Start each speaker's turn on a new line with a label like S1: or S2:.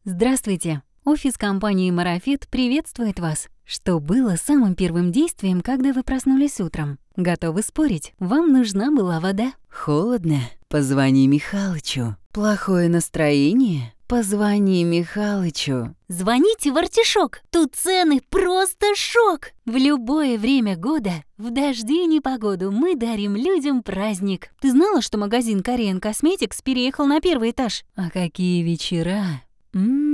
S1: Здравствуйте! Офис компании «Марафет» приветствует вас. Что было самым первым действием, когда вы проснулись утром? Готовы спорить? Вам нужна была вода? Холодно? Позвони Михалычу. Плохое настроение? Позвони Михалычу.
S2: Звоните в «Артишок». Тут цены просто шок.
S1: В любое время года, в дожди и непогоду, мы дарим людям праздник.
S2: Ты знала, что магазин Korean Cosmetics переехал на первый этаж?
S1: А какие вечера!